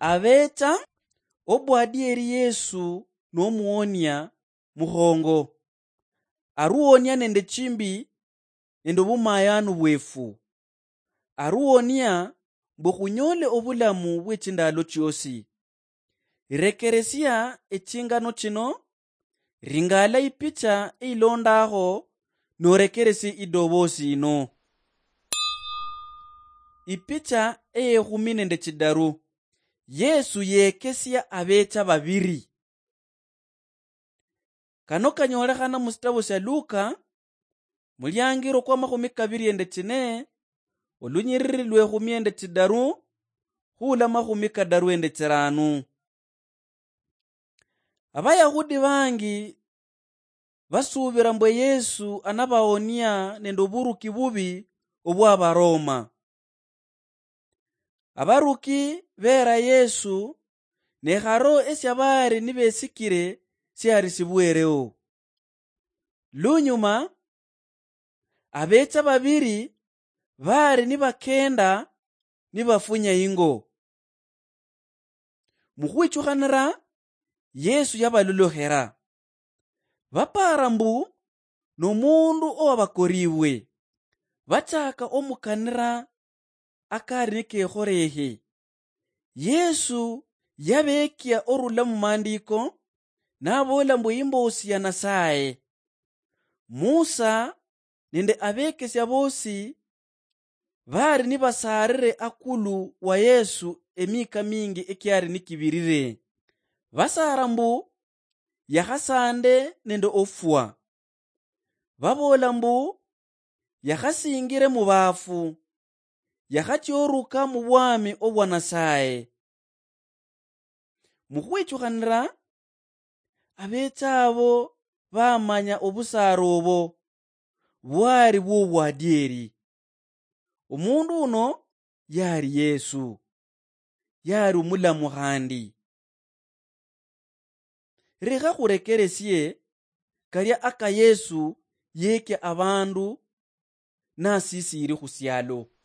abeta obwadieri Yesu nomuonia muhongo. Aruonia nende chimbi nende bumayanu bwefu. Aruonia mbuhunyole obulamu bwechindalo chiosi. Rekeresia echingano chino ringala ipicha ilondaho norekeresi idobosi ino. Ipicha ehumi nende chidaru. Yesu yekesia abeta babiri. Kano kanyolekana musitabo sya Luka mulyangiro kwa 24 olunyiriri lwe 13 hula 15. Abayahudi bangi basubira mbwe Yesu anabaonia nende oburuki bubi obw'Abaroma. Abaruki bera Yesu neharo esyabari nibesikire syarisibwereo. Lunyuma abeta babiri bari nibakenda nibafunya ingo. Muhwichuhanira Yesu yabaluluhera. Bapara mbu n'omundu owabakoribwe. Bachaka omukanira akari nikehorehe. Yesu yabekia orula mu mandiko nabola mbu imbosi ya Nasaye. Musa nende abekesya bosi bari nibasarire akulu wa Yesu emika mingi ekyari nikibirire. Basara mbu yahasande nende ofwa. Babola mbu yahasingire mu bafu. Yahatyoruka mu bwami obwa Nasaye. Muhwichuhanira abeta abo bamanya obusara obo bwari bw'obwadieri. Omundu uno yari Yesu. Yari omulamu handi. Reha hurekeresye karya aka Yesu yeke abandu nasisiri husyalo.